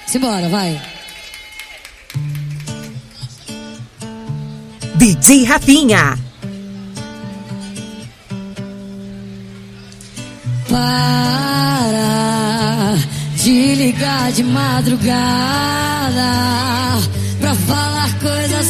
Simbora, vai. DJ Rafinha. Para de ligar de madrugada pra falar coisas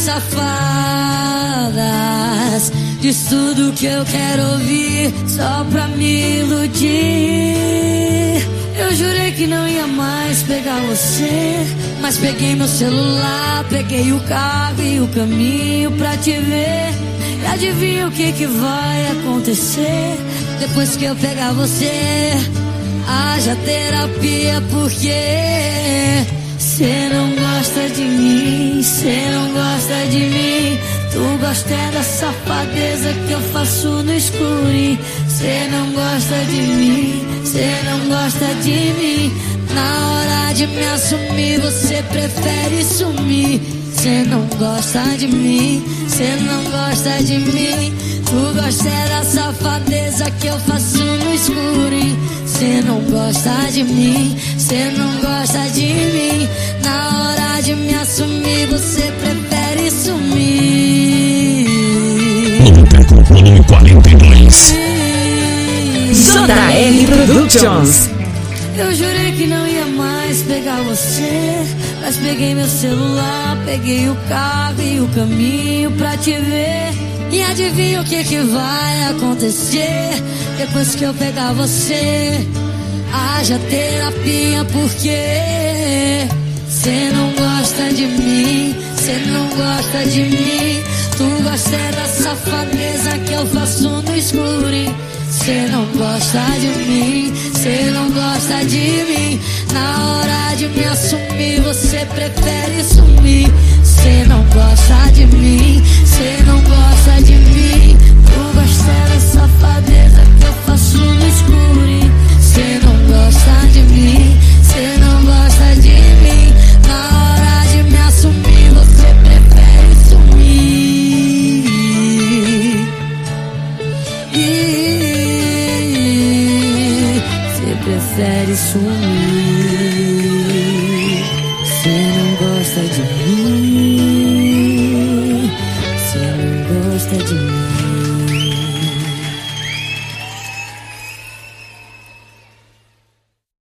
safadas. Diz tudo que eu quero ouvir só pra me iludir. Eu jurei que não ia mais pegar você, mas peguei meu celular, peguei o carro e o caminho pra te ver. E adivinha o que vai acontecer depois que eu pegar você? Haja terapia, porque cê não gosta de mim, cê não gosta de mim. Tu gosta da safadeza que eu faço no escurinho. Cê não gosta de mim, cê não gosta de mim. Na hora de me assumir, você prefere sumir. Cê não gosta de mim, cê não gosta de mim. Tu gosta da safadeza que eu faço no escurinho. Cê não gosta de mim, cê não gosta de mim. Na hora de me assumir, você prefere sumir. Boteco Volume 42. JR Productions. Eu jurei que não ia mais pegar você, mas peguei meu celular, peguei o carro e o caminho pra te ver. E adivinha o que vai acontecer depois que eu pegar você? Haja terapia, porque cê não gosta de mim, cê não gosta de mim. Tu gosta da safadeza que eu faço no escurinho. Cê não gosta de mim, cê não gosta de mim. Na hora de me assumir, você prefere sumir. Cê não gosta de mim, cê não gosta de mim. Tu gosta da safadeza que eu faço no escurinho. Cê não gosta de mim, cê não gosta de mim. Na hora de me assumir, você prefere sumir. Você prefere sumir. Você não gosta de mim.